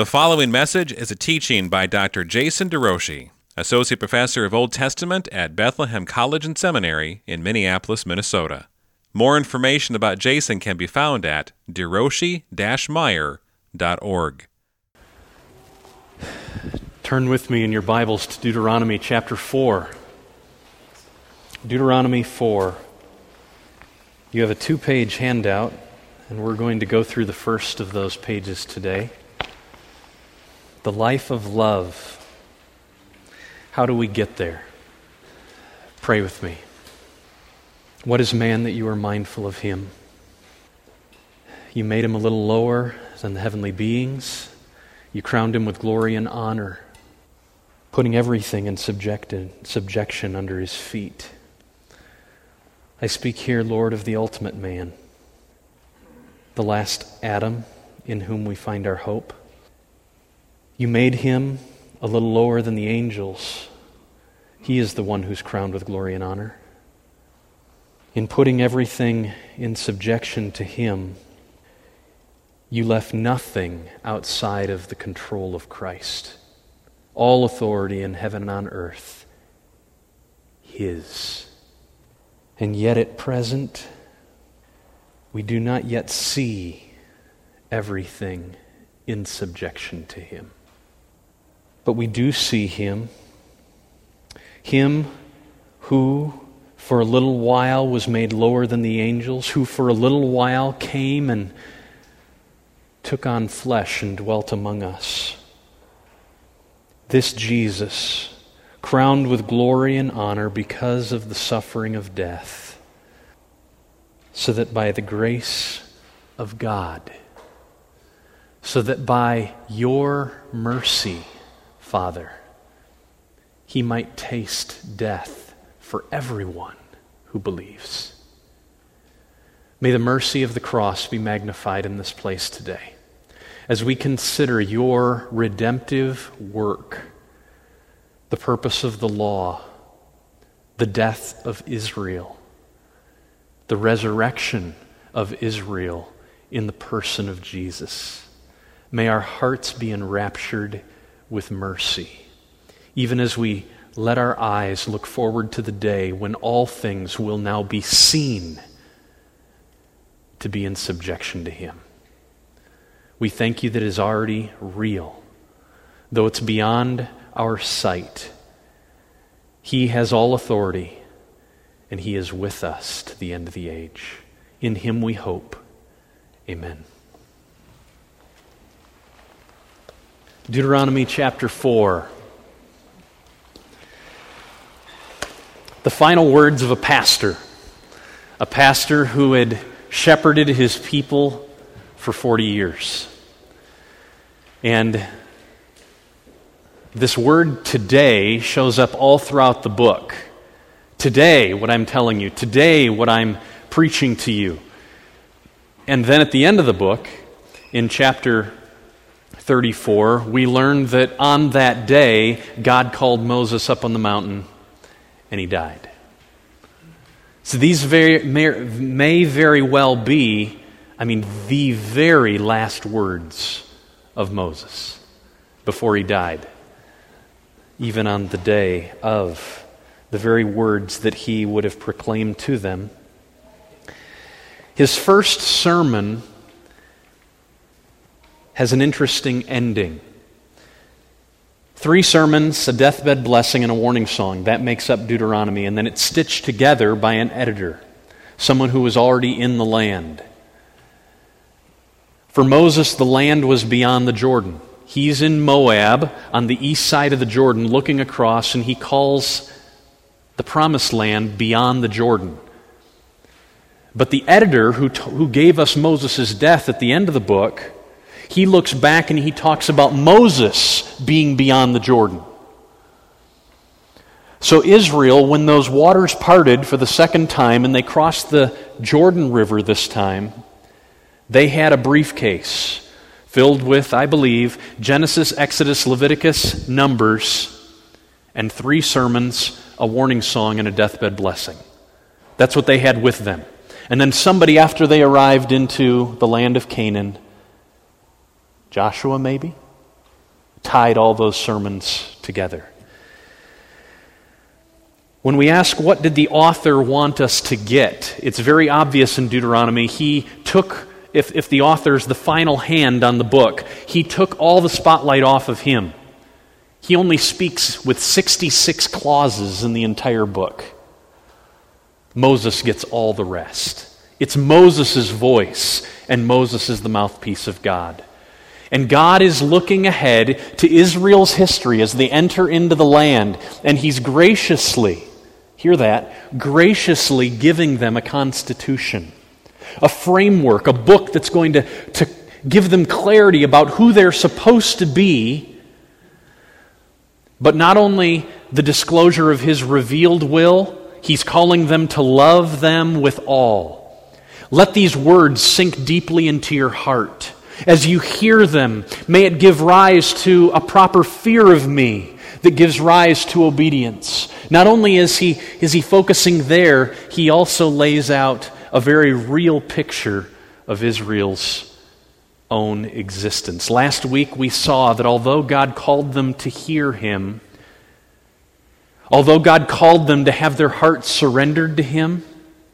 The following message is a teaching by Dr. Jason DeRouchie, Associate Professor of Old Testament at Bethlehem College and Seminary in Minneapolis, Minnesota. More information about Jason can be found at derouchie-meyer.org. Turn with me in your Bibles to Deuteronomy chapter 4. Deuteronomy 4. You have a 2-page handout, and we're going to go through the first of those pages today. The life of love. How do we get there? Pray with me. What is man that you are mindful of him? You made him a little lower than the heavenly beings. You crowned him with glory and honor, putting everything in subjection under his feet. I speak here, Lord, of the ultimate man, the last Adam, in whom we find our hope. You made him a little lower than the angels. He is the one who's crowned with glory and honor. In putting everything in subjection to him, you left nothing outside of the control of Christ. All authority in heaven and on earth, his. And yet at present, we do not yet see everything in subjection to him. But we do see him who for a little while was made lower than the angels, who for a little while came and took on flesh and dwelt among us. This Jesus, crowned with glory and honor because of the suffering of death, so that by the grace of God, so that by your mercy, Father, he might taste death for everyone who believes. May the mercy of the cross be magnified in this place today as we consider your redemptive work, the purpose of the law, the death of Israel, the resurrection of Israel in the person of Jesus. May our hearts be enraptured with mercy, even as we let our eyes look forward to the day when all things will now be seen to be in subjection to him. We thank you that it is already real, though it's beyond our sight. He has all authority, and he is with us to the end of the age. In him we hope. Amen. Deuteronomy chapter 4. The final words of a pastor who had shepherded his people for 40 years. And this word today shows up all throughout the book. Today, what I'm telling you. Today, what I'm preaching to you. And then at the end of the book, in chapter 34, we learn that on that day, God called Moses up on the mountain and he died. So these may very well be, the very last words of Moses before he died. Even on the day of the very words that he would have proclaimed to them. His first sermon has an interesting ending. 3 sermons, a deathbed blessing, and a warning song. That makes up Deuteronomy. And then it's stitched together by an editor, someone who was already in the land. For Moses, the land was beyond the Jordan. He's in Moab, on the east side of the Jordan, looking across, and he calls the promised land beyond the Jordan. But the editor who gave us Moses' death at the end of the book, he looks back and he talks about Moses being beyond the Jordan. So Israel, when those waters parted for the second time and they crossed the Jordan River this time, they had a briefcase filled with, I believe, Genesis, Exodus, Leviticus, Numbers, and 3 sermons, a warning song, and a deathbed blessing. That's what they had with them. And then somebody, after they arrived into the land of Canaan, Joshua maybe, tied all those sermons together. When we ask what did the author want us to get, it's very obvious in Deuteronomy. He took, if the author's the final hand on the book, he took all the spotlight off of him. He only speaks with 66 clauses in the entire book. Moses gets all the rest. It's Moses' voice, and Moses is the mouthpiece of God. And God is looking ahead to Israel's history as they enter into the land, and He's graciously, hear that, graciously giving them a constitution, a framework, a book that's going to give them clarity about who they're supposed to be, but not only the disclosure of His revealed will, He's calling them to love them with all. Let these words sink deeply into your heart. As you hear them, may it give rise to a proper fear of me that gives rise to obedience. Not only is he focusing there, he also lays out a very real picture of Israel's own existence. Last week we saw that although God called them to hear Him, although God called them to have their hearts surrendered to Him,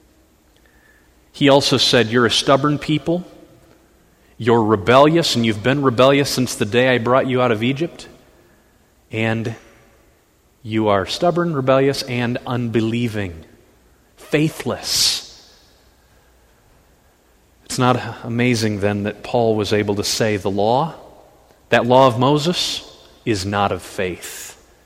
He also said, you're a stubborn people, you're rebellious, and you've been rebellious since the day I brought you out of Egypt, and you are stubborn, rebellious, and unbelieving, faithless. It's not amazing then that Paul was able to say the law, that law of Moses, is not of faith.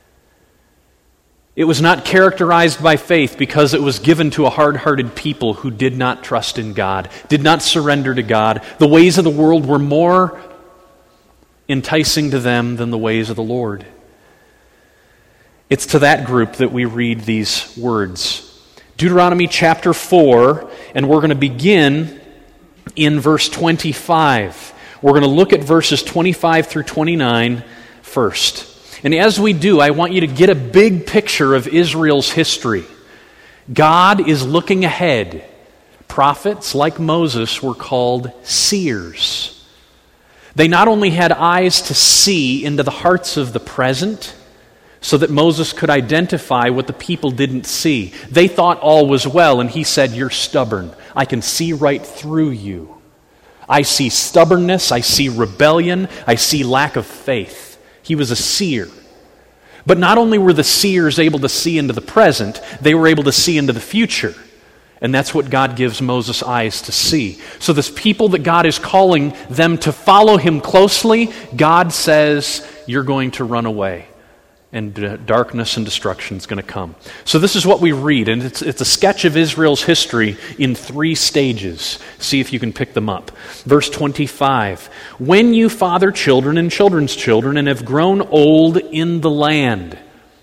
It was not characterized by faith because it was given to a hard-hearted people who did not trust in God, did not surrender to God. The ways of the world were more enticing to them than the ways of the Lord. It's to that group that we read these words. Deuteronomy chapter 4, and we're going to begin in verse 25. We're going to look at verses 25 through 29 first. And as we do, I want you to get a big picture of Israel's history. God is looking ahead. Prophets like Moses were called seers. They not only had eyes to see into the hearts of the present, so that Moses could identify what the people didn't see. They thought all was well, and he said, you're stubborn. I can see right through you. I see stubbornness, I see rebellion, I see lack of faith. He was a seer. But not only were the seers able to see into the present, they were able to see into the future. And that's what God gives Moses eyes to see. So this people that God is calling them to follow Him closely, God says, you're going to run away. And darkness and destruction is going to come. So this is what we read, and it's a sketch of Israel's history in 3 stages. See if you can pick them up. Verse 25, when you father children and children's children and have grown old in the land.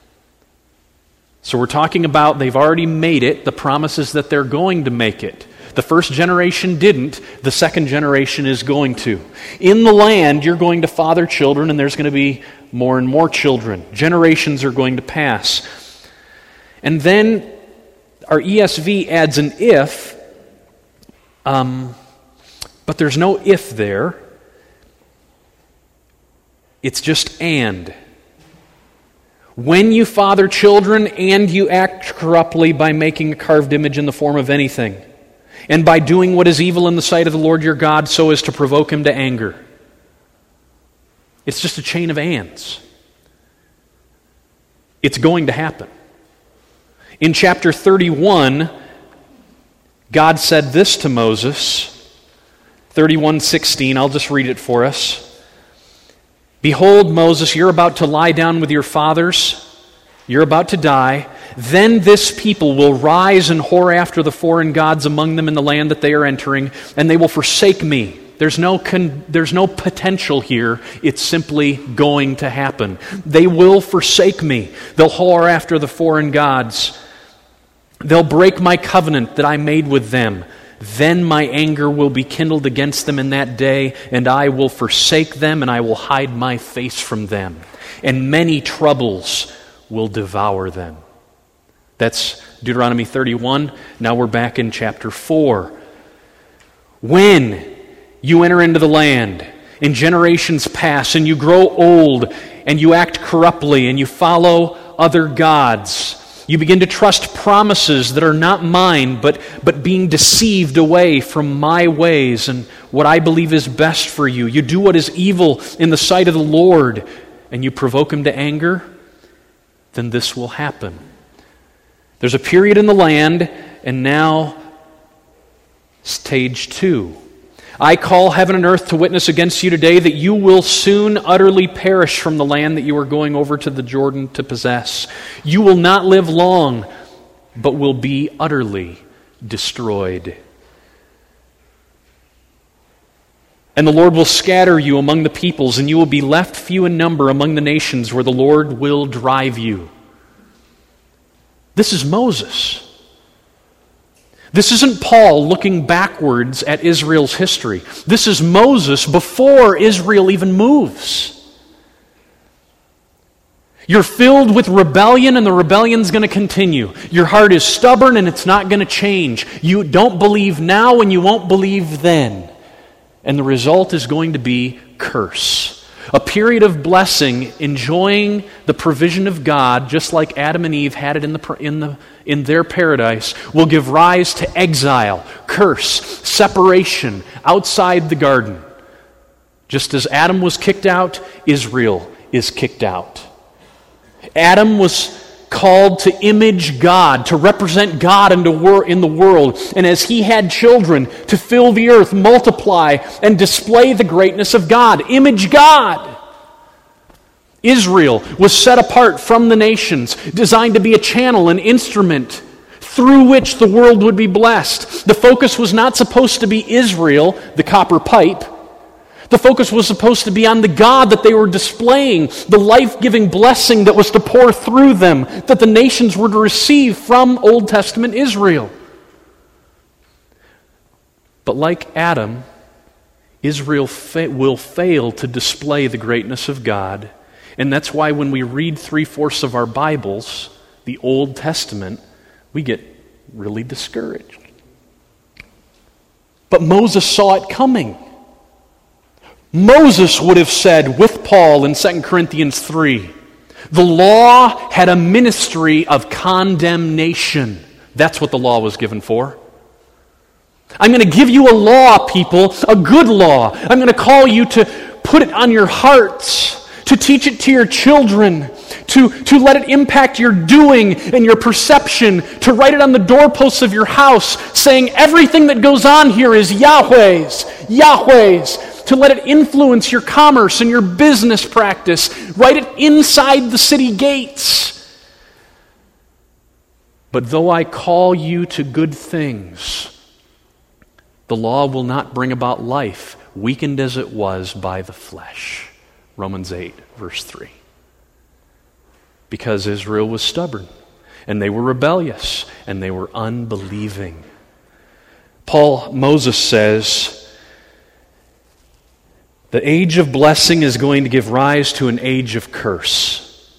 So we're talking about they've already made it. The promise is that they're going to make it. The first generation didn't. The second generation is going to. In the land, you're going to father children, and there's going to be more and more children. Generations are going to pass. And then our ESV adds an if, but there's no if there. It's just and. When you father children and you act corruptly by making a carved image in the form of anything, and by doing what is evil in the sight of the Lord your God so as to provoke Him to anger. It's just a chain of ands. It's going to happen. In chapter 31, God said this to Moses, 31:16, I'll just read it for us. Behold, Moses, you're about to lie down with your fathers. You're about to die. Then this people will rise and whore after the foreign gods among them in the land that they are entering, and they will forsake me. There's no potential here. It's simply going to happen. They will forsake me. They'll whore after the foreign gods. They'll break my covenant that I made with them. Then my anger will be kindled against them in that day, and I will forsake them, and I will hide my face from them. And many troubles will devour them. That's Deuteronomy 31. Now we're back in chapter 4. When you enter into the land, and generations pass, and you grow old, and you act corruptly, and you follow other gods. You begin to trust promises that are not mine, but being deceived away from my ways and what I believe is best for you. You do what is evil in the sight of the Lord, and you provoke him to anger, then this will happen. There's a period in the land, and now stage 2. I call heaven and earth to witness against you today that you will soon utterly perish from the land that you are going over to the Jordan to possess. You will not live long, but will be utterly destroyed. And the Lord will scatter you among the peoples, and you will be left few in number among the nations where the Lord will drive you. This is Moses. This isn't Paul looking backwards at Israel's history. This is Moses before Israel even moves. You're filled with rebellion, and the rebellion's going to continue. Your heart is stubborn, and it's not going to change. You don't believe now, and you won't believe then. And the result is going to be curse. A period of blessing, enjoying the provision of God, just like Adam and Eve had it in their paradise, will give rise to exile, curse, separation outside the garden. Just as Adam was kicked out, Israel is kicked out. Adam was called to image God, to represent God in the world, and as he had children, to fill the earth, multiply, and display the greatness of God. Image God. Israel was set apart from the nations, designed to be a channel, an instrument through which the world would be blessed. The focus was not supposed to be Israel, the copper pipe. The focus was supposed to be on the God that they were displaying, the life-giving blessing that was to pour through them, that the nations were to receive from Old Testament Israel. But like Adam, Israel will fail to display the greatness of God, and that's why when we read 3/4 of our Bibles, the Old Testament, we get really discouraged. But Moses saw it coming. Moses would have said with Paul in 2 Corinthians 3, the law had a ministry of condemnation. That's what the law was given for. I'm going to give you a law, people, a good law. I'm going to call you to put it on your hearts, to teach it to your children, to let it impact your doing and your perception, to write it on the doorposts of your house, saying everything that goes on here is Yahweh's, Yahweh's. To let it influence your commerce and your business practice. Write it inside the city gates. But though I call you to good things, the law will not bring about life, weakened as it was by the flesh. Romans 8, verse 3. Because Israel was stubborn, and they were rebellious, and they were unbelieving. Moses says, the age of blessing is going to give rise to an age of curse.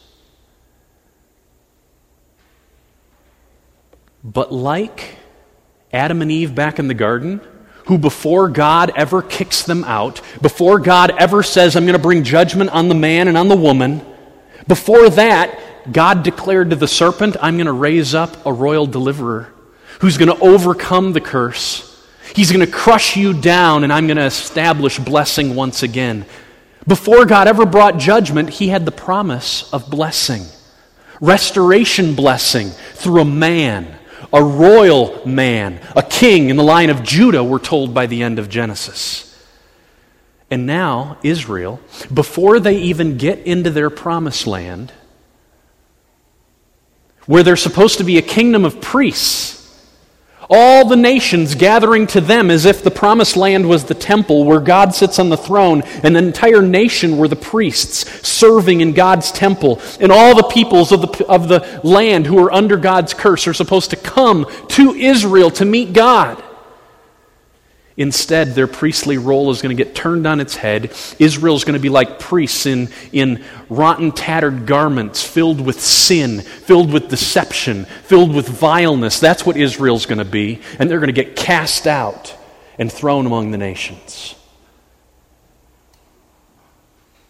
But like Adam and Eve back in the garden, who before God ever kicks them out, before God ever says, I'm going to bring judgment on the man and on the woman, before that, God declared to the serpent, I'm going to raise up a royal deliverer who's going to overcome the curse. He's going to crush you down, and I'm going to establish blessing once again. Before God ever brought judgment, he had the promise of blessing. Restoration blessing through a man, a royal man, a king in the line of Judah, we're told by the end of Genesis. And now, Israel, before they even get into their promised land, where they're supposed to be a kingdom of priests, all the nations gathering to them as if the promised land was the temple where God sits on the throne, and the entire nation were the priests serving in God's temple. And all the peoples of the land who are under God's curse are supposed to come to Israel to meet God. Instead, their priestly role is going to get turned on its head. Israel is going to be like priests in rotten, tattered garments, filled with sin, filled with deception, filled with vileness. That's what Israel's going to be. And they're going to get cast out and thrown among the nations.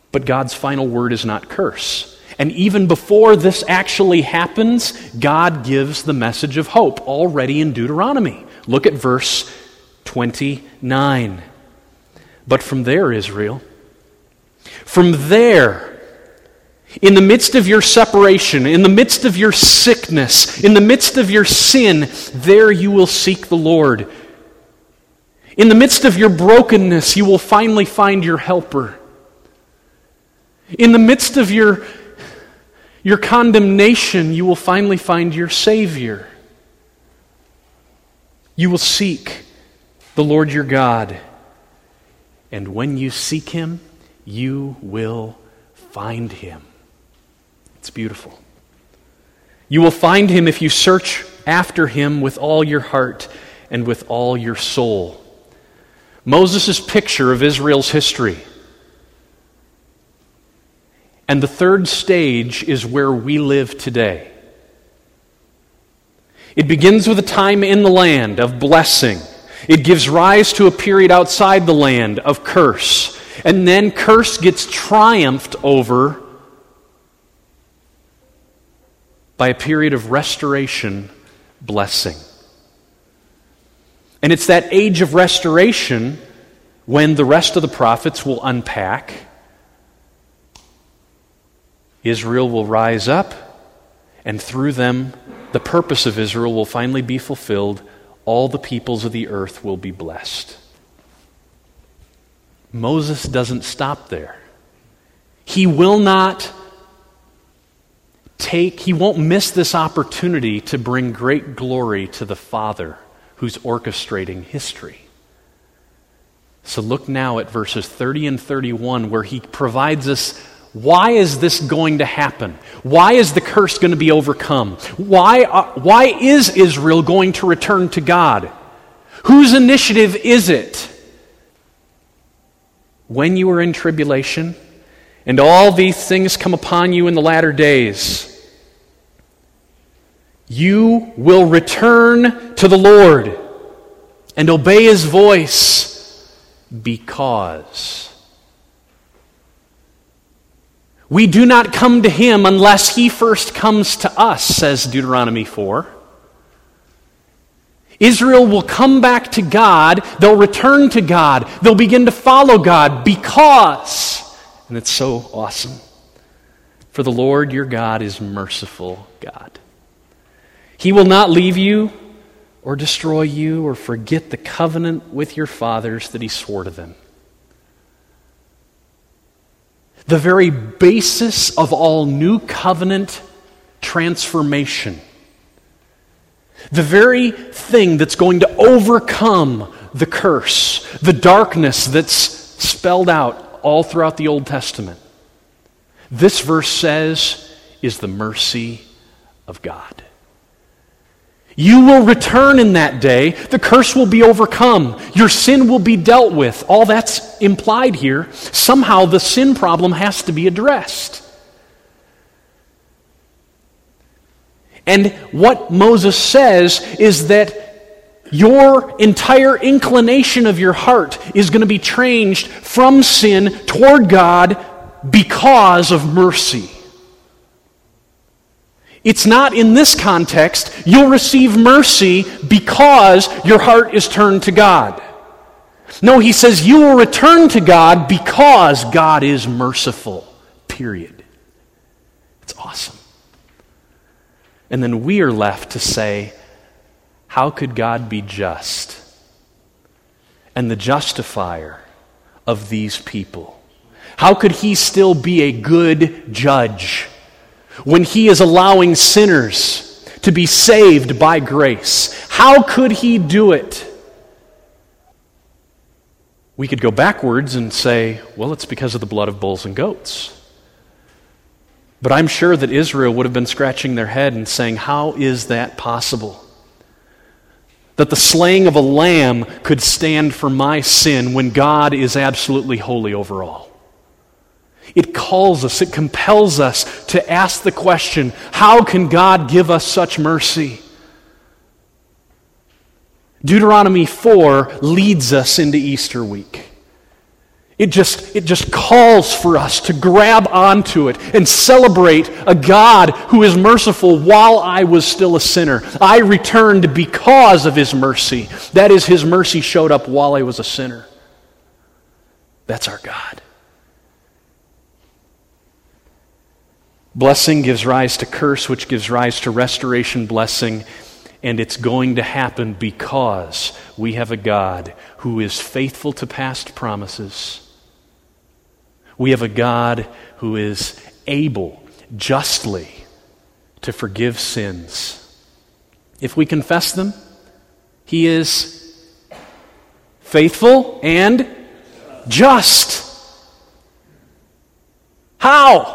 But God's final word is not curse. And even before this actually happens, God gives the message of hope already in Deuteronomy. Look at verse 29. But from there, Israel, from there, in the midst of your separation, in the midst of your sickness, in the midst of your sin, there you will seek the Lord. In the midst of your brokenness, you will finally find your helper. In the midst of your condemnation, you will finally find your Savior. You will seek the Lord your God. And when you seek Him, you will find Him. It's beautiful. You will find Him if you search after Him with all your heart and with all your soul. Moses' picture of Israel's history. And the third stage is where we live today. It begins with a time in the land of blessing. It gives rise to a period outside the land of curse. And then curse gets triumphed over by a period of restoration, blessing. And it's that age of restoration when the rest of the prophets will unpack. Israel will rise up, and through them, the purpose of Israel will finally be fulfilled. All the peoples of the earth will be blessed. Moses doesn't stop there. He won't miss this opportunity to bring great glory to the Father who's orchestrating history. So look now at verses 30 and 31 where he provides us, why is this going to happen? Why is the curse going to be overcome? Why is Israel going to return to God? Whose initiative is it? When you are in tribulation, and all these things come upon you in the latter days, you will return to the Lord and obey His voice because we do not come to Him unless He first comes to us, says Deuteronomy 4. Israel will come back to God, they'll return to God, they'll begin to follow God because, and it's so awesome, for the Lord your God is merciful God. He will not leave you or destroy you or forget the covenant with your fathers that He swore to them. The very basis of all new covenant transformation. The very thing that's going to overcome the curse, the darkness that's spelled out all throughout the Old Testament. This verse says is the mercy of God. You will return in that day. The curse will be overcome. Your sin will be dealt with. All that's implied here. Somehow the sin problem has to be addressed. And what Moses says is that your entire inclination of your heart is going to be changed from sin toward God because of mercy. It's not in this context, you'll receive mercy because your heart is turned to God. No, he says you will return to God because God is merciful, period. It's awesome. And then we are left to say, how could God be just and the justifier of these people? How could He still be a good judge when He is allowing sinners to be saved by grace? How could He do it? We could go backwards and say, well, it's because of the blood of bulls and goats. But I'm sure that Israel would have been scratching their head and saying, how is that possible? That the slaying of a lamb could stand for my sin when God is absolutely holy over all. It calls us, it compels us to ask the question, how can God give us such mercy? Deuteronomy 4 leads us into Easter week. It just calls for us to grab onto it and celebrate a God who is merciful while I was still a sinner. I returned because of His mercy. That is, His mercy showed up while I was a sinner. That's our God. Blessing gives rise to curse, which gives rise to restoration blessing. And it's going to happen because we have a God who is faithful to past promises. We have a God who is able justly to forgive sins. If we confess them, He is faithful and just. How?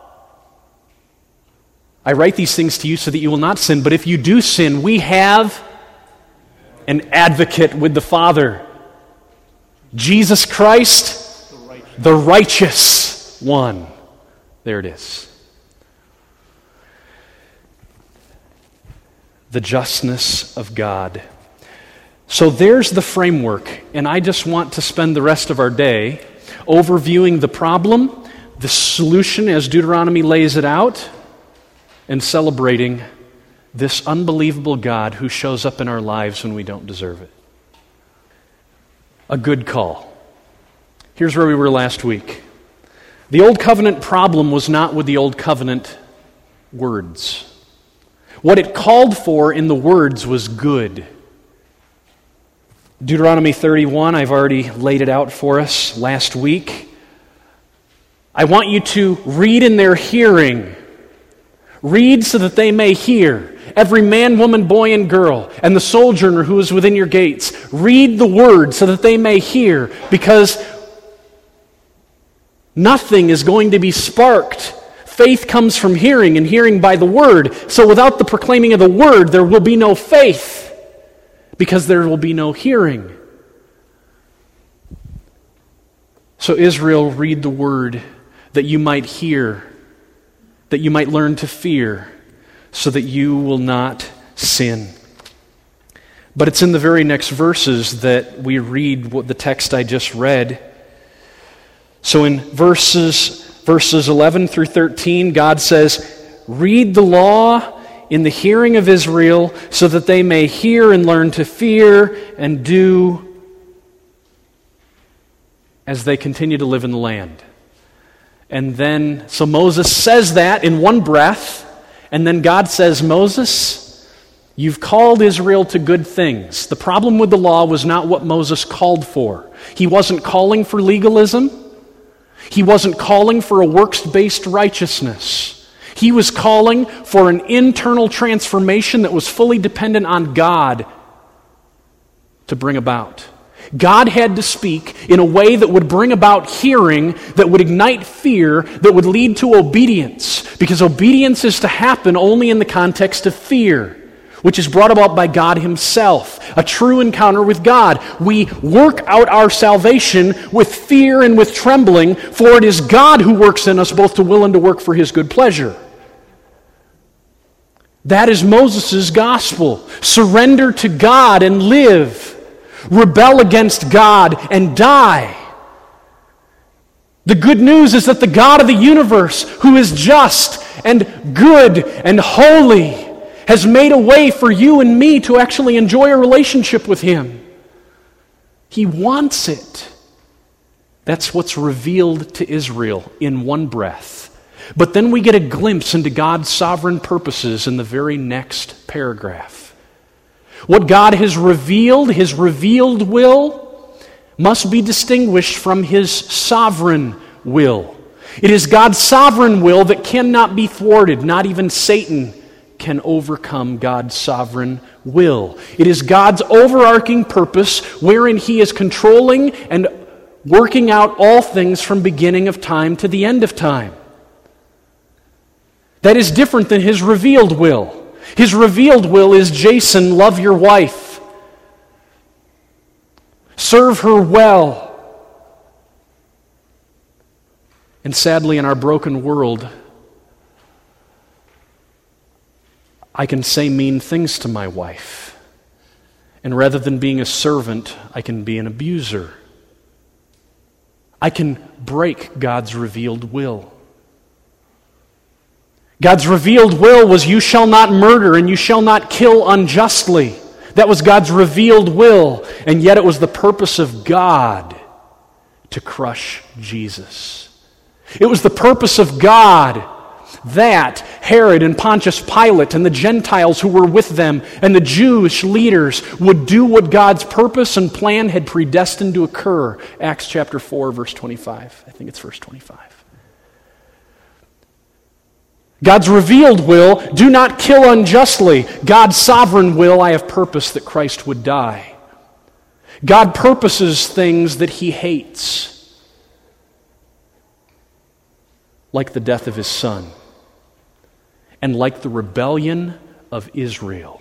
I write these things to you so that you will not sin, but if you do sin, we have an advocate with the Father, Jesus Christ, the righteous one. There it is. The justness of God. So there's the framework, and I just want to spend the rest of our day overviewing the problem, the solution as Deuteronomy lays it out, and celebrating this unbelievable God who shows up in our lives when we don't deserve it. A good call. Here's where we were last week. The Old Covenant problem was not with the Old Covenant words. What it called for in the words was good. Deuteronomy 31, I've already laid it out for us last week. I want you to read in their hearing. Read so that they may hear. Every man, woman, boy, and girl, and the sojourner who is within your gates. Read the word so that they may hear, because nothing is going to be sparked. Faith comes from hearing, and hearing by the word. So without the proclaiming of the word, there will be no faith, because there will be no hearing. So Israel, read the word that you might hear, that you might learn to fear, so that you will not sin. But it's in the very next verses that we read what the text I just read. So in verses 11 through 13, God says, read the law in the hearing of Israel, so that they may hear and learn to fear and do as they continue to live in the land. And then, so Moses says that in one breath, and then God says, Moses, you've called Israel to good things. The problem with the law was not what Moses called for. He wasn't calling for legalism. He wasn't calling for a works-based righteousness. He was calling for an internal transformation that was fully dependent on God to bring about. God had to speak in a way that would bring about hearing, that would ignite fear, that would lead to obedience. Because obedience is to happen only in the context of fear, which is brought about by God Himself. A true encounter with God. We work out our salvation with fear and with trembling, for it is God who works in us both to will and to work for His good pleasure. That is Moses' gospel. Surrender to God and live. Rebel against God and die. The good news is that the God of the universe, who is just and good and holy, has made a way for you and me to actually enjoy a relationship with Him. He wants it. That's what's revealed to Israel in one breath. But then we get a glimpse into God's sovereign purposes in the very next paragraph. What God has revealed, His revealed will, must be distinguished from His sovereign will. It is God's sovereign will that cannot be thwarted. Not even Satan can overcome God's sovereign will. It is God's overarching purpose wherein He is controlling and working out all things from beginning of time to the end of time. That is different than His revealed will. His revealed will is, Jason, love your wife. Serve her well. And sadly, in our broken world, I can say mean things to my wife. And rather than being a servant, I can be an abuser. I can break God's revealed will. God's revealed will was, you shall not murder and you shall not kill unjustly. That was God's revealed will, and yet it was the purpose of God to crush Jesus. It was the purpose of God that Herod and Pontius Pilate and the Gentiles who were with them and the Jewish leaders would do what God's purpose and plan had predestined to occur. Acts chapter 4, verse 25. I think it's verse 25. God's revealed will, do not kill unjustly. God's sovereign will, I have purposed that Christ would die. God purposes things that he hates, like the death of his son, and like the rebellion of Israel.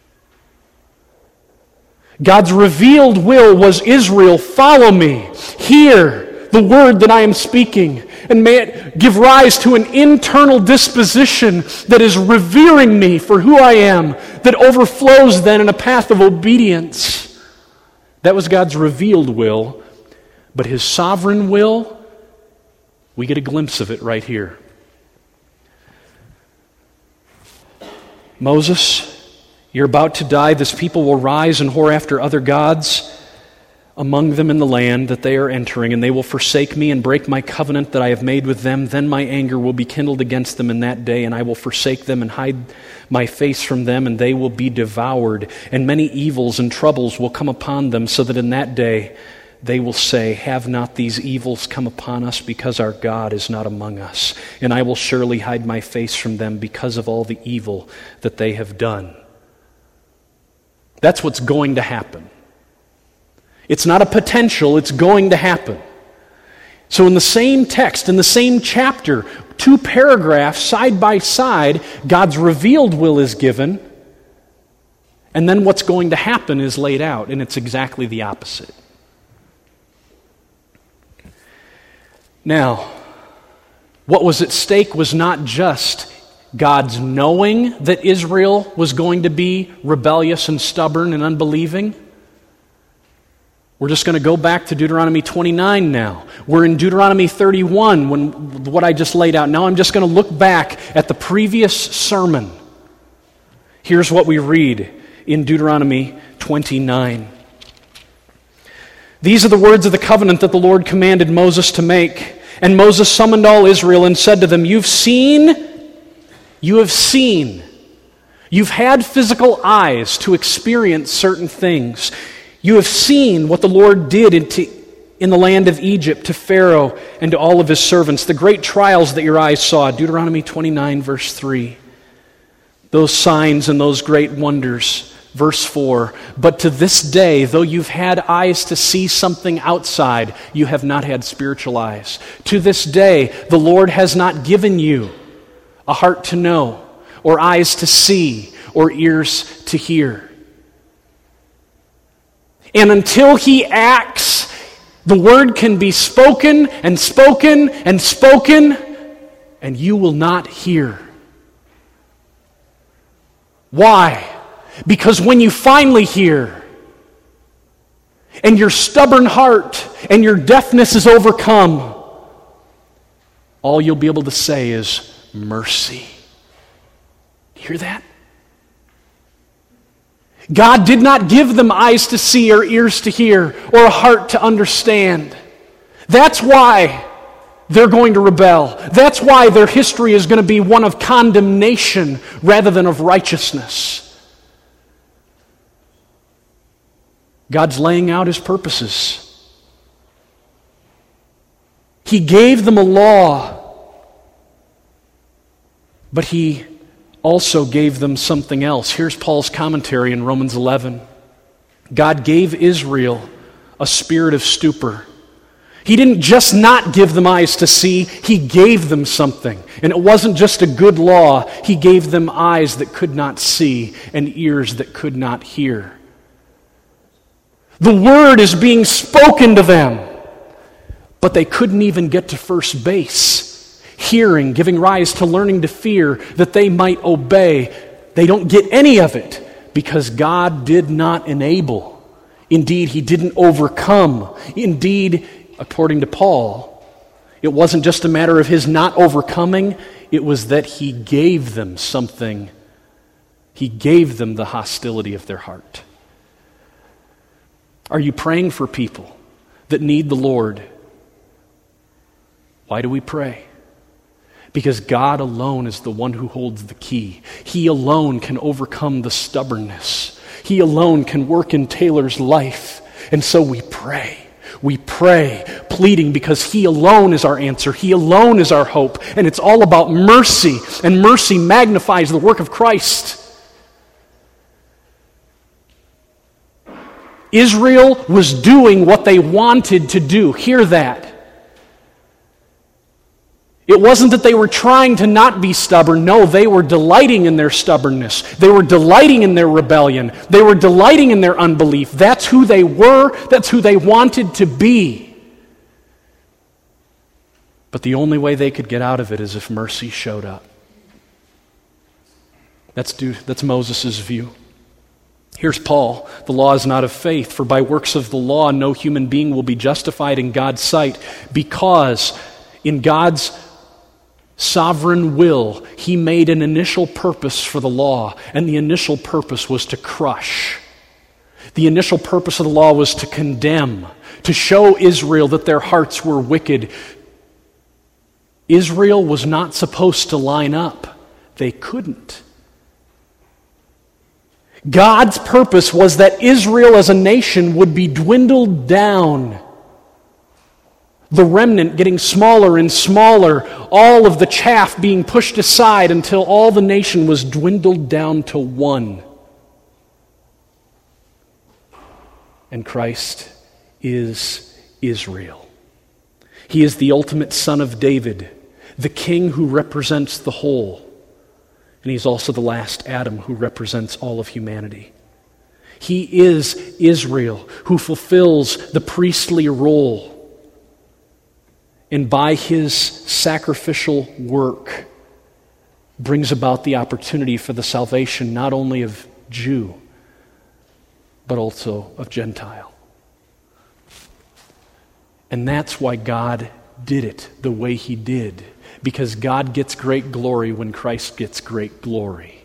God's revealed will was, Israel, follow me. Hear the word that I am speaking, and may it give rise to an internal disposition that is revering me for who I am, that overflows then in a path of obedience. That was God's revealed will, but his sovereign will, we get a glimpse of it right here. Moses, you're about to die. This people will rise and whore after other gods among them in the land that they are entering, and they will forsake me and break my covenant that I have made with them. Then my anger will be kindled against them in that day, and I will forsake them and hide my face from them, and they will be devoured. And many evils and troubles will come upon them, so that in that day they will say, have not these evils come upon us, because our God is not among us? And I will surely hide my face from them because of all the evil that they have done. That's what's going to happen. It's not a potential, it's going to happen. So in the same text, in the same chapter, 2 paragraphs side by side, God's revealed will is given, and then what's going to happen is laid out, and it's exactly the opposite. Now, what was at stake was not just God's knowing that Israel was going to be rebellious and stubborn and unbelieving. We're just going to go back to Deuteronomy 29 now. We're in Deuteronomy 31, what I just laid out. Now I'm just going to look back at the previous sermon. Here's what we read in Deuteronomy 29. These are the words of the covenant that the Lord commanded Moses to make. And Moses summoned all Israel and said to them, you have seen. You've had physical eyes to experience certain things. You have seen what the Lord did in the land of Egypt to Pharaoh and to all of his servants, the great trials that your eyes saw. Deuteronomy 29, verse 3. Those signs and those great wonders. Verse 4. But to this day, though you've had eyes to see something outside, you have not had spiritual eyes. To this day, the Lord has not given you a heart to know, or eyes to see, or ears to hear. And until he acts, the word can be spoken and spoken and spoken, and you will not hear. Why? Because when you finally hear, and your stubborn heart and your deafness is overcome, all you'll be able to say is, mercy. Hear that? God did not give them eyes to see or ears to hear or a heart to understand. That's why they're going to rebel. That's why their history is going to be one of condemnation rather than of righteousness. God's laying out his purposes. He gave them a law, but he also gave them something else. Here's Paul's commentary in Romans 11. God gave Israel a spirit of stupor. He didn't just not give them eyes to see, he gave them something. And it wasn't just a good law, he gave them eyes that could not see and ears that could not hear. The word is being spoken to them, but they couldn't even get to first base. Hearing, giving rise to learning to fear, that they might obey. They don't get any of it because God did not enable. Indeed, he didn't overcome. Indeed, according to Paul, it wasn't just a matter of his not overcoming, it was that he gave them something. He gave them the hostility of their heart. Are you praying for people that need the Lord? Why do we pray? Because God alone is the one who holds the key. He alone can overcome the stubbornness. He alone can work in Taylor's life. And so we pray. We pray, pleading because He alone is our answer. He alone is our hope. And it's all about mercy. And mercy magnifies the work of Christ. Israel was doing what they wanted to do. Hear that. It wasn't that they were trying to not be stubborn. No, they were delighting in their stubbornness. They were delighting in their rebellion. They were delighting in their unbelief. That's who they were. That's who they wanted to be. But the only way they could get out of it is if mercy showed up. That's Moses' view. Here's Paul. The law is not of faith, for by works of the law no human being will be justified in God's sight, because in God's sovereign will, He made an initial purpose for the law, and the initial purpose was to crush. The initial purpose of the law was to condemn, to show Israel that their hearts were wicked. Israel was not supposed to line up. They couldn't. God's purpose was that Israel as a nation would be dwindled down. The remnant getting smaller and smaller, all of the chaff being pushed aside until all the nation was dwindled down to one. And Christ is Israel. He is the ultimate son of David, the king who represents the whole. And He's also the last Adam who represents all of humanity. He is Israel who fulfills the priestly role. And by His sacrificial work brings about the opportunity for the salvation not only of Jew, but also of Gentile. And that's why God did it the way He did. Because God gets great glory when Christ gets great glory.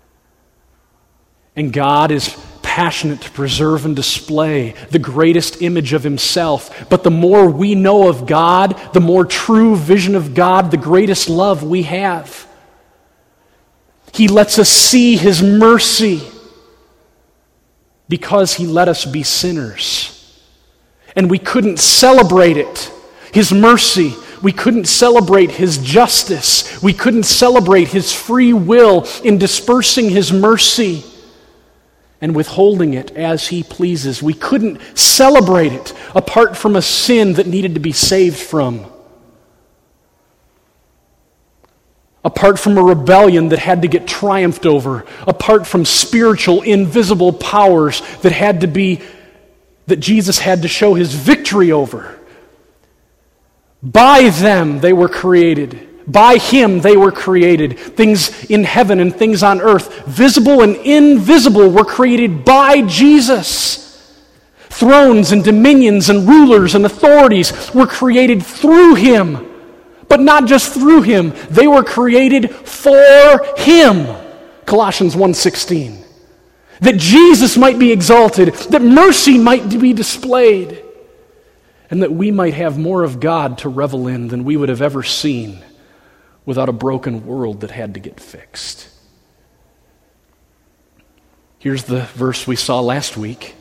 And God is passionate to preserve and display the greatest image of Himself. But the more we know of God, the more true vision of God, the greatest love we have. He lets us see His mercy because He let us be sinners. And we couldn't celebrate it, His mercy. We couldn't celebrate His justice. We couldn't celebrate His free will in dispersing His mercy and withholding it as He pleases. We couldn't celebrate it apart from a sin that needed to be saved from. Apart from a rebellion that had to get triumphed over. Apart from spiritual, invisible powers that Jesus had to show His victory over. By them they were created. By Him they were created. Things in heaven and things on earth, visible and invisible, were created by Jesus. Thrones and dominions and rulers and authorities were created through Him. But not just through Him. They were created for Him. Colossians 1:16. That Jesus might be exalted, that mercy might be displayed, and that we might have more of God to revel in than we would have ever seen without a broken world that had to get fixed. Here's the verse we saw last week.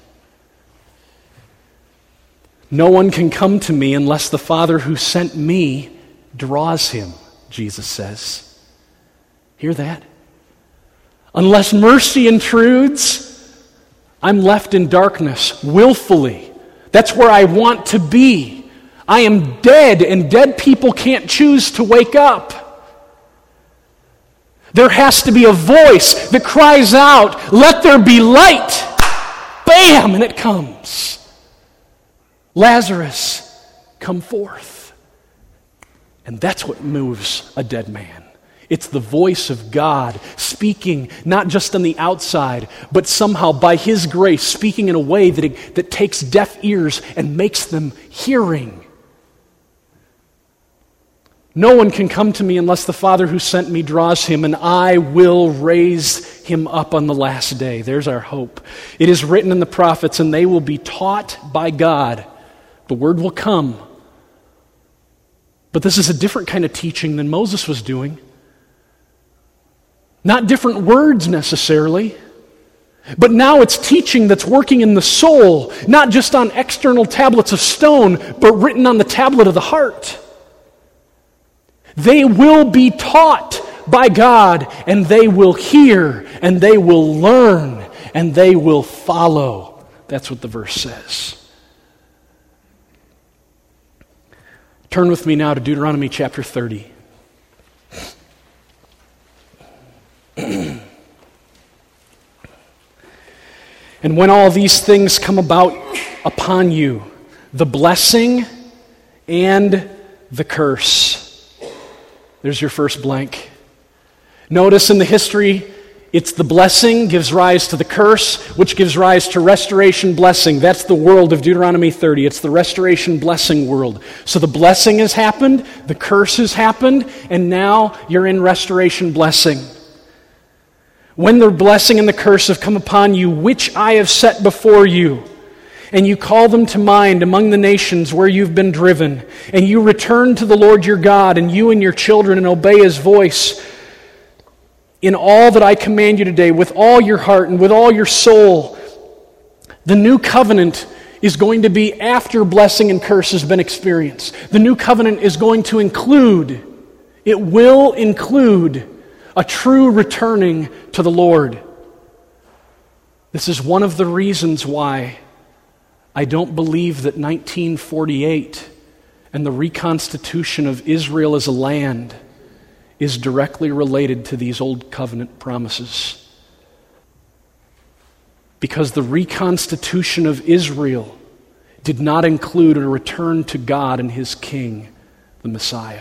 No one can come to me unless the Father who sent me draws him, Jesus says. Hear that? Unless mercy intrudes, I'm left in darkness willfully. That's where I want to be. I am dead, and dead people can't choose to wake up. There has to be a voice that cries out, "Let there be light!" Bam! And it comes. Lazarus, come forth. And that's what moves a dead man. It's the voice of God speaking not just on the outside, but somehow by His grace speaking in a way that takes deaf ears and makes them hearing. No one can come to me unless the Father who sent me draws him, and I will raise him up on the last day. There's our hope. It is written in the prophets, and they will be taught by God. The word will come. But this is a different kind of teaching than Moses was doing. Not different words necessarily, but now it's teaching that's working in the soul, not just on external tablets of stone, but written on the tablet of the heart. They will be taught by God, and they will hear, and they will learn, and they will follow. That's what the verse says. Turn with me now to Deuteronomy chapter 30. And when all these things come about upon you, the blessing and the curse. There's your first blank. Notice in the history, it's the blessing gives rise to the curse, which gives rise to restoration blessing. That's the world of Deuteronomy 30. It's the restoration blessing world. So the blessing has happened, the curse has happened, and now you're in restoration blessing. When the blessing and the curse have come upon you, which I have set before you, and you call them to mind among the nations where you've been driven, and you return to the Lord your God, and you and your children, and obey his voice in all that I command you today, with all your heart and with all your soul. The new covenant is going to be after blessing and curse has been experienced. The new covenant is going to include, it will include, a true returning to the Lord. This is one of the reasons why I don't believe that 1948 and the reconstitution of Israel as a land is directly related to these old covenant promises. Because the reconstitution of Israel did not include a return to God and his king, the Messiah.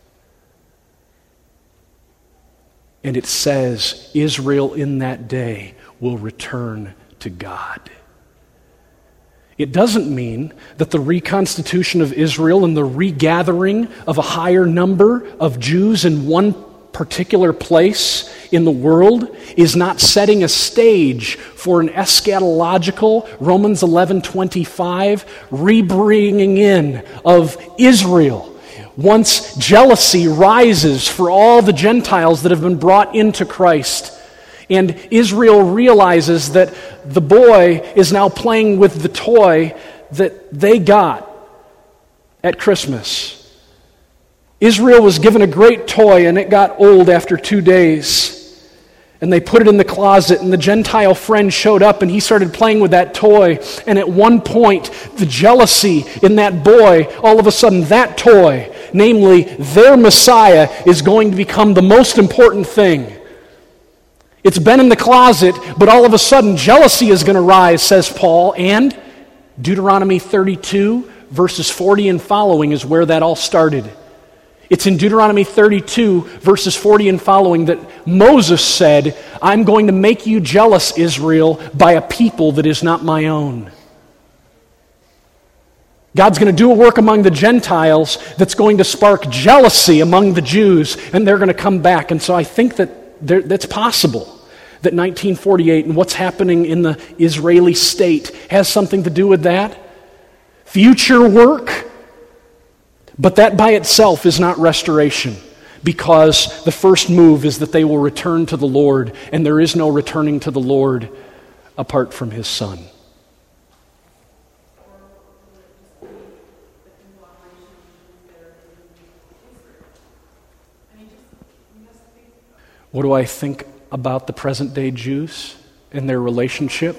And it says, Israel in that day will return to God. It doesn't mean that the reconstitution of Israel and the regathering of a higher number of Jews in one particular place in the world is not setting a stage for an eschatological Romans 11:25 rebringing in of Israel. Once jealousy rises for all the Gentiles that have been brought into Christ, and Israel realizes that the boy is now playing with the toy that they got at Christmas. Israel was given a great toy, and it got old after 2 days. And they put it in the closet, and the Gentile friend showed up, and he started playing with that toy. And at one point, the jealousy in that boy, all of a sudden that toy, namely their Messiah, is going to become the most important thing. It's been in the closet, but all of a sudden jealousy is going to rise, says Paul. And Deuteronomy 32, verses 40 and following is where that all started. It's in Deuteronomy 32, verses 40 and following, that Moses said, I'm going to make you jealous, Israel, by a people that is not my own. God's going to do a work among the Gentiles that's going to spark jealousy among the Jews, and they're going to come back. And so I think that's possible, that 1948 and what's happening in the Israeli state has something to do with that. Future work. But that by itself is not restoration, because the first move is that they will return to the Lord, and there is no returning to the Lord apart from his Son. What do I think about the present day Jews and their relationship?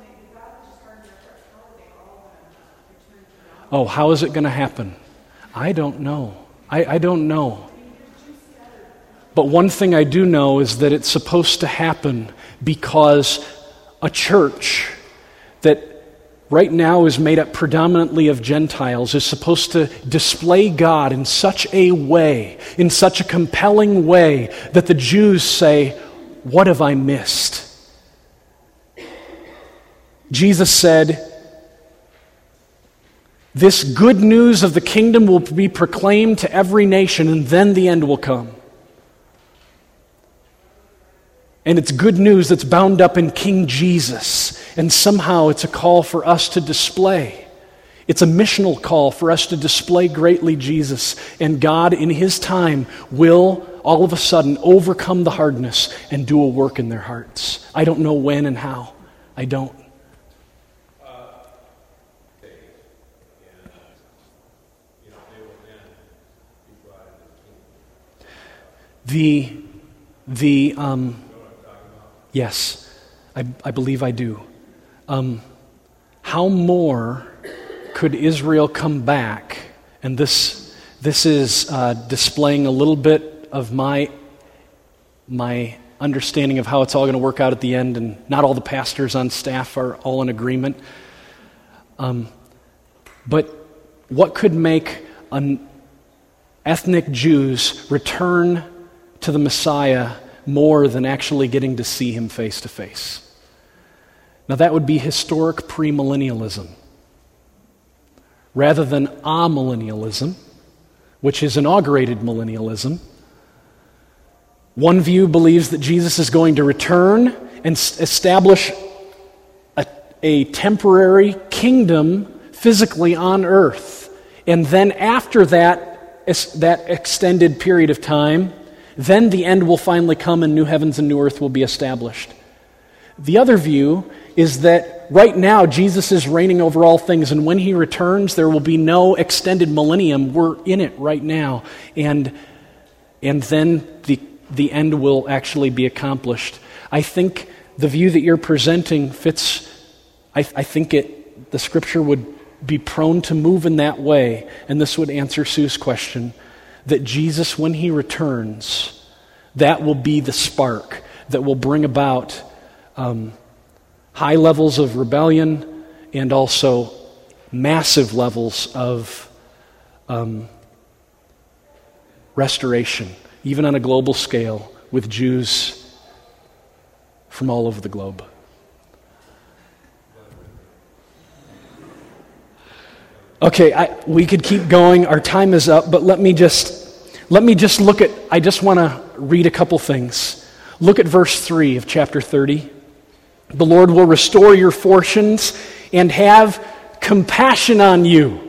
Oh, how is it going to happen? I don't know. I don't know. But one thing I do know is that it's supposed to happen because a church that right now is made up predominantly of Gentiles is supposed to display God in such a way, in such a compelling way, that the Jews say, what have I missed? Jesus said This good news of the kingdom will be proclaimed to every nation, and then the end will come. And it's good news that's bound up in King Jesus, and somehow it's a call for us to display. It's a missional call for us to display greatly Jesus, and God in His time will all of a sudden overcome the hardness and do a work in their hearts. I don't know when and how. I don't. Yes, I believe I do. How more could Israel come back? And this is displaying a little bit of my understanding of how it's all going to work out at the end, and not all the pastors on staff are all in agreement. But what could make ethnic Jews return to the Messiah more than actually getting to see Him face to face? Now that would be historic premillennialism, rather than amillennialism, which is inaugurated millennialism. One view believes that Jesus is going to return and establish a temporary kingdom physically on earth. And then after that extended period of time, then the end will finally come and new heavens and new earth will be established. The other view is that right now Jesus is reigning over all things, and when He returns there will be no extended millennium. We're in it right now. And then the end will actually be accomplished. I think the view that you're presenting fits. I think the Scripture would be prone to move in that way, and this would answer Sue's question, that Jesus, when He returns, that will be the spark that will bring about high levels of rebellion and also massive levels of restoration, even on a global scale, with Jews from all over the globe. Okay, we could keep going. Our time is up, but let me just look at, I just want to read a couple things. Look at verse 3 of chapter 30. The Lord will restore your fortunes and have compassion on you.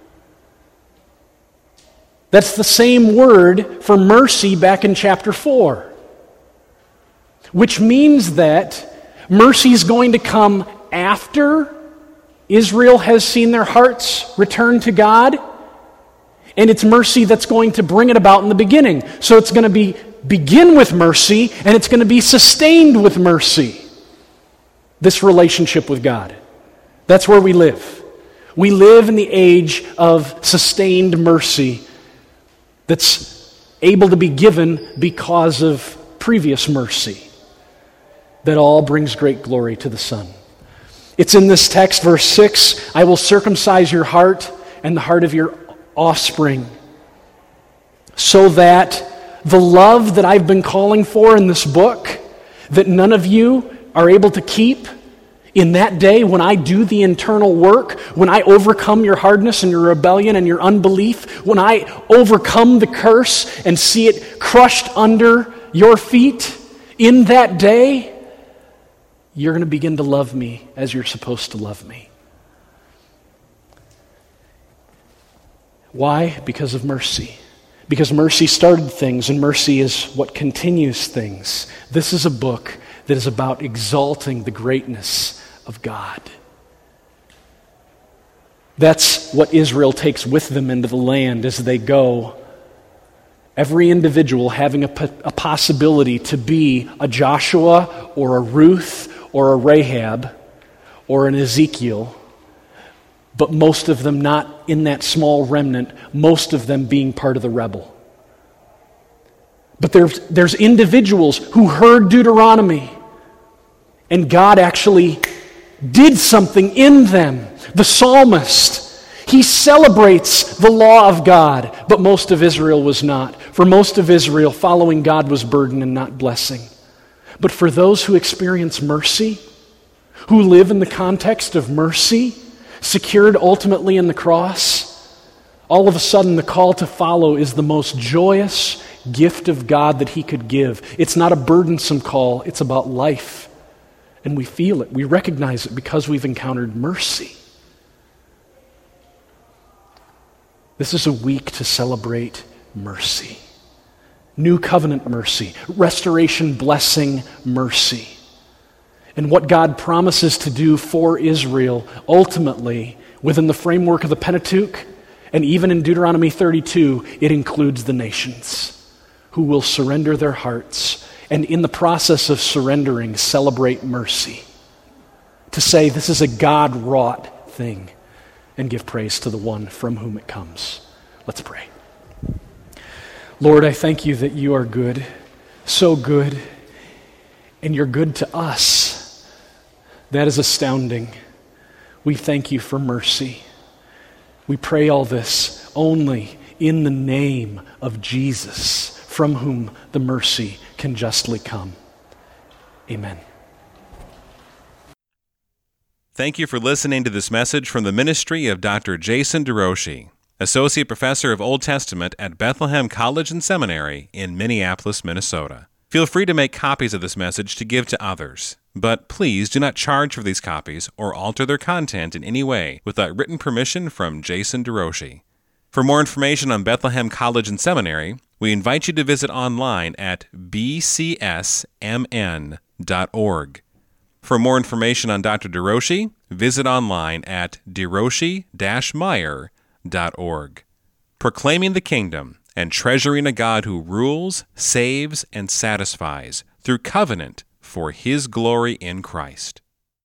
That's the same word for mercy back in chapter 4. Which means that mercy is going to come after Israel has seen their hearts return to God, and it's mercy that's going to bring it about in the beginning. So it's going to begin with mercy, and it's going to be sustained with mercy. This relationship with God. That's where we live. We live in the age of sustained mercy that's able to be given because of previous mercy that all brings great glory to the Son. It's in this text, verse 6, I will circumcise your heart and the heart of your offspring, so that the love that I've been calling for in this book, that none of you are able to keep, in that day when I do the internal work, when I overcome your hardness and your rebellion and your unbelief, when I overcome the curse and see it crushed under your feet, in that day, you're going to begin to love me as you're supposed to love me. Why? Because of mercy. Because mercy started things, and mercy is what continues things. This is a book that is about exalting the greatness of God. That's what Israel takes with them into the land as they go. Every individual having a possibility to be a Joshua or a Ruth or a Rahab or an Ezekiel, but most of them not in that small remnant, most of them being part of the rebel. But there's individuals who heard Deuteronomy, and God actually did something in them. The psalmist, he celebrates the law of God, but most of Israel was not. For most of Israel, following God was burden and not blessing. But for those who experience mercy, who live in the context of mercy, secured ultimately in the cross, all of a sudden the call to follow is the most joyous gift of God that he could give. It's not a burdensome call, it's about life. And we feel it, we recognize it because we've encountered mercy. This is a week to celebrate mercy. New covenant mercy, restoration blessing mercy. And what God promises to do for Israel ultimately within the framework of the Pentateuch, and even in Deuteronomy 32, it includes the nations who will surrender their hearts and in the process of surrendering celebrate mercy. To say this is a God-wrought thing and give praise to the one from whom it comes. Let's pray. Lord, I thank you that you are good, so good, and you're good to us. That is astounding. We thank you for mercy. We pray all this only in the name of Jesus, from whom the mercy can justly come. Amen. Thank you for listening to this message from the ministry of Dr. Jason DeRouchie, Associate Professor of Old Testament at Bethlehem College and Seminary in Minneapolis, Minnesota. Feel free to make copies of this message to give to others, but please do not charge for these copies or alter their content in any way without written permission from Jason DeRouchie. For more information on Bethlehem College and Seminary, we invite you to visit online at bcsmn.org. For more information on Dr. DeRouchie, visit online at derouchie-meyer.org. Proclaiming the kingdom and treasuring a God who rules, saves, and satisfies through covenant for His glory in Christ.